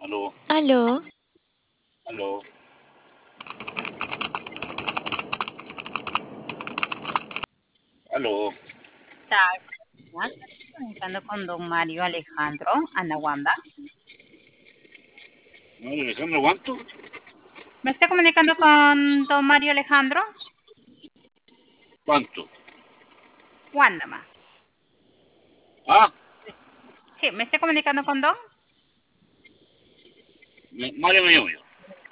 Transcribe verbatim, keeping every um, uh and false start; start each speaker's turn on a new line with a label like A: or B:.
A: Aló,
B: Aló,
A: aló. Aló.
C: Tal. Ya, estoy comunicando con don Mario Alejandro Anahuamba.
A: ¿No, Alejandro, cuánto?
C: ¿Me estoy comunicando con don Mario Alejandro?
A: ¿Cuánto?
C: Wandama.
A: Ah,
C: Sí, me estoy comunicando con don.
A: me- Mario me llamo yo.